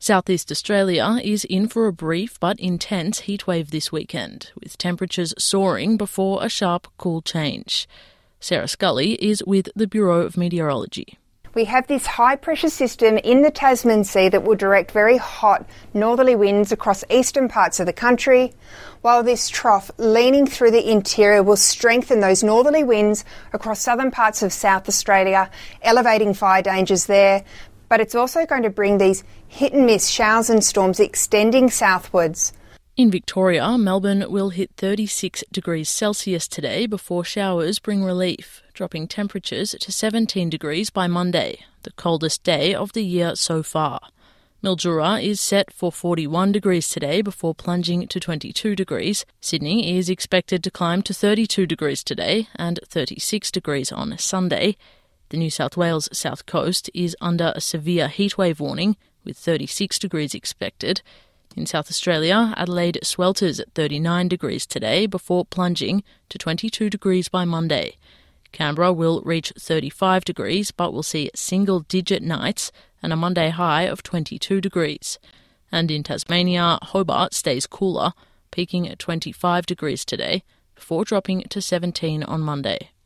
Southeast Australia is in for a brief but intense heatwave this weekend, with temperatures soaring before a sharp cool change. Sarah Scully is with the Bureau of Meteorology. We have this high-pressure system in the Tasman Sea that will direct very hot northerly winds across eastern parts of the country, while this trough leaning through the interior will strengthen those northerly winds across southern parts of South Australia, elevating fire dangers there. But it's also going to bring these hit-and-miss showers and storms extending southwards. In Victoria, Melbourne will hit 36 degrees Celsius today before showers bring relief, dropping temperatures to 17 degrees by Monday, the coldest day of the year so far. Mildura is set for 41 degrees today before plunging to 22 degrees. Sydney is expected to climb to 32 degrees today and 36 degrees on Sunday. The New South Wales south coast is under a severe heatwave warning, with 36 degrees expected. In South Australia, Adelaide swelters at 39 degrees today before plunging to 22 degrees by Monday. Canberra will reach 35 degrees but will see single-digit nights and a Monday high of 22 degrees. And in Tasmania, Hobart stays cooler, peaking at 25 degrees today before dropping to 17 on Monday.